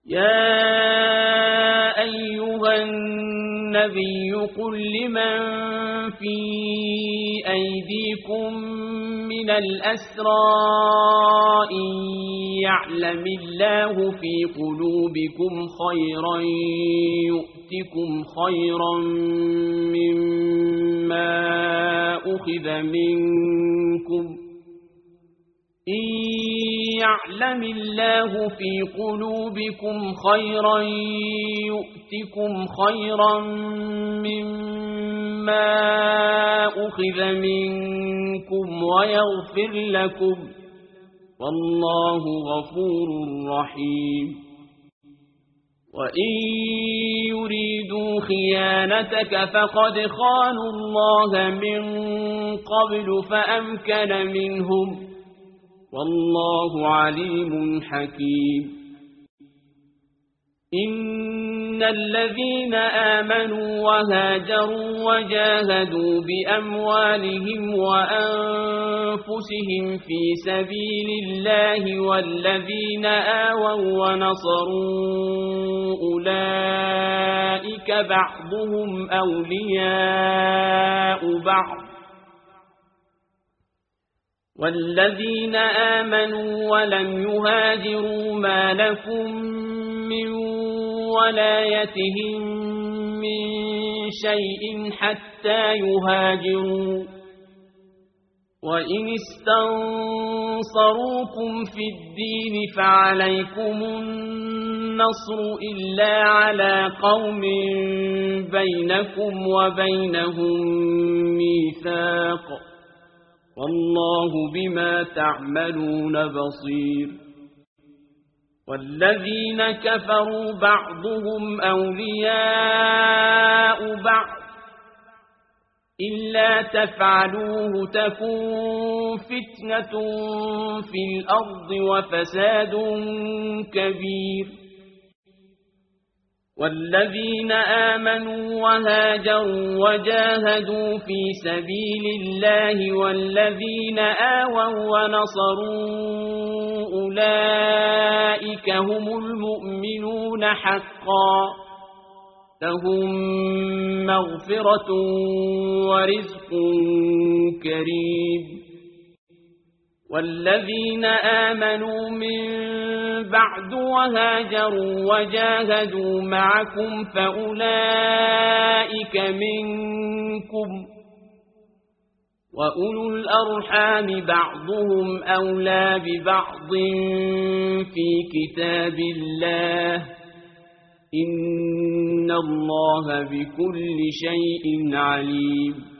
يا أيها النبي قل لمن في أيديكم من الأسرى إن يعلم الله في قلوبكم خيرا يؤتكم خيرا مما أخذ منكم إن يعلم الله في قلوبكم خيرا يؤتكم خيرا مما أخذ منكم ويغفر لكم والله غفور رحيم وإن يريدوا خيانتك فقد خانوا الله من قبل فأمكن منهم والله عليم حكيم إن الذين آمنوا وهاجروا وجاهدوا بأموالهم وأنفسهم في سبيل الله والذين آووا ونصروا أولئك بعضهم أولياء بعض والذين آمنوا ولم يهاجروا ما لكم من ولايتهم من شيء حتى يهاجروا وإن استنصروكم في الدين فعليكم النصر إلا على قوم بينكم وبينهم ميثاق والله بما تعملون بصير والذين كفروا بعضهم أولياء بعض إلا تفعلوه تكن فتنة في الأرض وفساد كبير والذين آمنوا وهاجروا وجاهدوا في سبيل الله والذين آووا ونصروا أولئك هم المؤمنون حقا لهم مغفرة ورزق كريم والذين آمنوا من بعد وهاجروا وجاهدوا معكم فأولئك منكم وأولو الأرحام بعضهم أولى ببعض في كتاب الله إن الله بكل شيء عليم